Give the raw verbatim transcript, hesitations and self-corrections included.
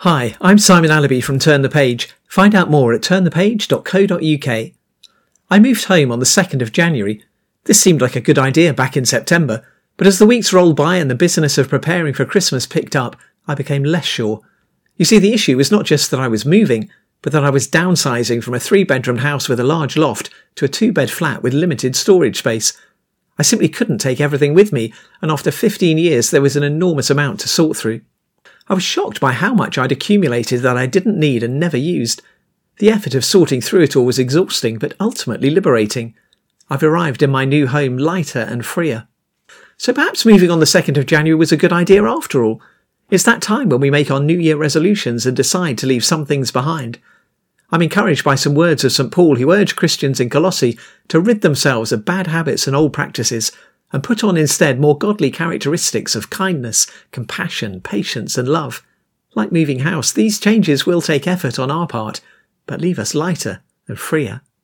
Hi, I'm Simon Allaby from Turn the Page. Find out more at turn the page dot co dot uk. I moved home on the second of January. This seemed like a good idea back in September, but as the weeks rolled by and the business of preparing for Christmas picked up, I became less sure. You see, the issue was not just that I was moving, but that I was downsizing from a three-bedroom house with a large loft to a two-bed flat with limited storage space. I simply couldn't take everything with me, and after fifteen years there was an enormous amount to sort through. I was shocked by how much I'd accumulated that I didn't need and never used. The effort of sorting through it all was exhausting, but ultimately liberating. I've arrived in my new home lighter and freer. So perhaps moving on the second of January was a good idea after all. It's that time when we make our New Year resolutions and decide to leave some things behind. I'm encouraged by some words of Saint Paul who urged Christians in Colossae to rid themselves of bad habits and old practices and put on instead more godly characteristics of kindness, compassion, patience and love. Like moving house, these changes will take effort on our part, but leave us lighter and freer.